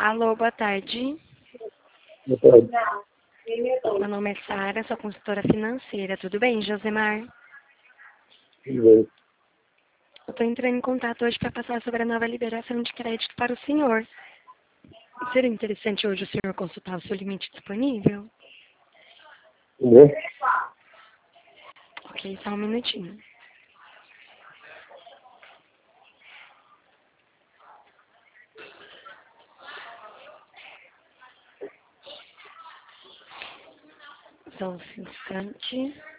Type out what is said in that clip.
Alô, boa tarde. Boa tarde. Meu nome é Sara, sou consultora financeira. Tudo bem, Josemar? Tudo bem. Eu estou entrando em contato hoje para passar sobre a nova liberação de crédito para o senhor. Seria interessante hoje o senhor consultar o seu limite disponível? Tudo bem? Ok, só um minutinho. Só um instante.